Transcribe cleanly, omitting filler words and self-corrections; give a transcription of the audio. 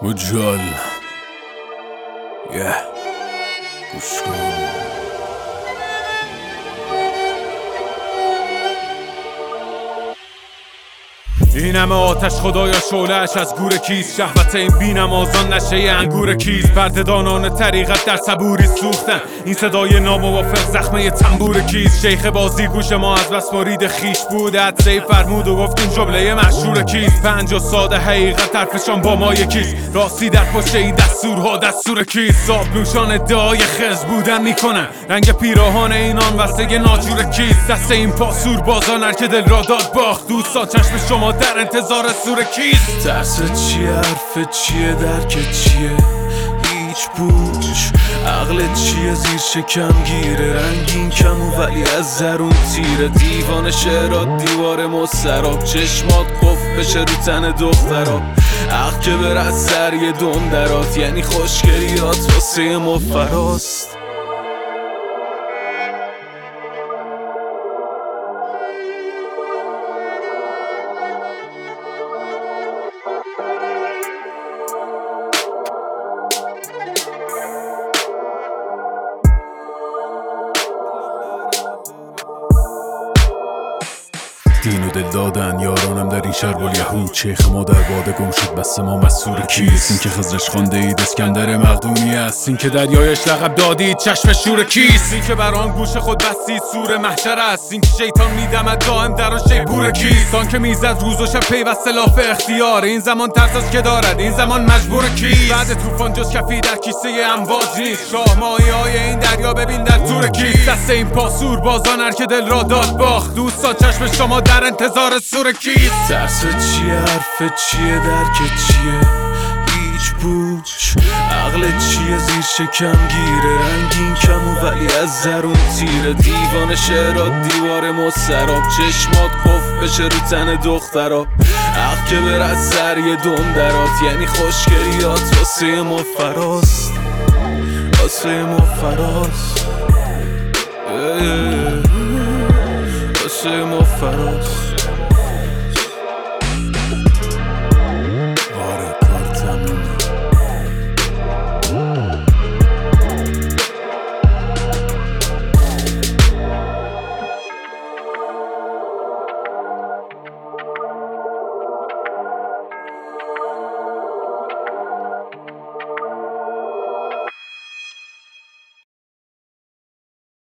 مجال گوش کن. این همه آتش خدایا شعله‌اش از گور کیست؟ شهوت این بی‌نمازان نشه انگور کیست؟ پرده‌دانان طریقت در صبوری سوختن، این صدای ناموافق زخمه تنبور کیست؟ شیخ بازی گوش ما از بس مرید خیش بود، حدسه‌ای فرمود و گفت این جمله مشهور کیست؟ پنج و ساده حقیقت حرفشان با ما یکیست، راستی در پشت این دستورها دستور کیست؟ صابنوشان ادعای خز بودن میکنن، رنگ پیراهان اینان وسته ناجور کیست؟ دست این پاسور بازان هر که دل را داد باخت، دوستان چشم شما در انتظار سور کیست؟ ترس چیه؟ حرف چیه؟ درک چیه؟ هیچ پوچ عقل چیه؟ زیر شکم گیره رنگین کمو ولی از درون تیره، دیوان شعرات دیوار مستراب، چشمات قفل بشه رو تن دخترات، عقل که بر از سر یه دم درات، یعنی خوشگلیات واسه ما فراست. دین و دل دادن یارانم در این شهر یهود، شیخ ما در باده گم شد بس ما مسئول کیست؟ این که خضرش خانده اید اسکندر مقدونی است، این که دریایش لقب دادید چشم شور کیست؟ این که بر آن گوش خود بستید سور محشر است، این که شیطان میدمد دائم در آن شیپور کیست؟ آن که میزد روز و شب پیوسته لاف اختیار، این زمان ترس از که دارد این زمان مجبور کیست؟ بعد طوفان جز کفی در کیسه امواج نیست، شاه ماهی های این دریا ببین در تور کیست؟ دست این پاسور بازان هر که دل را داد باخت، دوستان چشم شما در انتظار سور کیست؟ ترس چیه؟ حرف چیه؟ درک چیه؟ هیچ پوچ عقل چیه؟ زیر شکم گیره رنگین کمو ولی از درون تیره، دیوان شعرات دیوار مستراب، چشمات قفل بشه رو تن دخترا، عقل که بر از سر یه دم درات، یعنی خوشگلیات واسه ما فراست، واسه ما فراست، واسه ما فراست.